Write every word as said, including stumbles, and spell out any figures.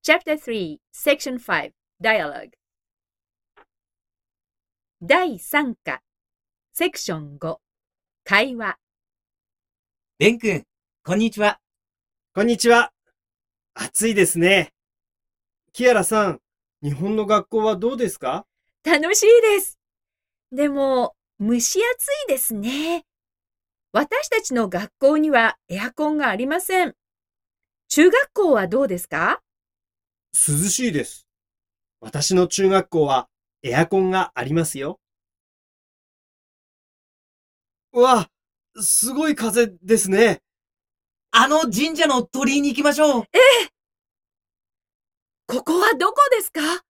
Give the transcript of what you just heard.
Chapter three, Section five, Dialogue だいさん課、セクションご、会話。 ベン君、こんにちは。 こんにちは。暑いですね。キアラさん、日本の学校はどうですか？ 楽しいです。でも、蒸し暑いですね。私たちの学校にはエアコンがありません。中学校はどうですか？ 涼しいです。私の中学校はエアコンがありますよ。うわ、すごい風ですね。 あの神社の鳥居に行きましょう。 ええ。ここはどこですか？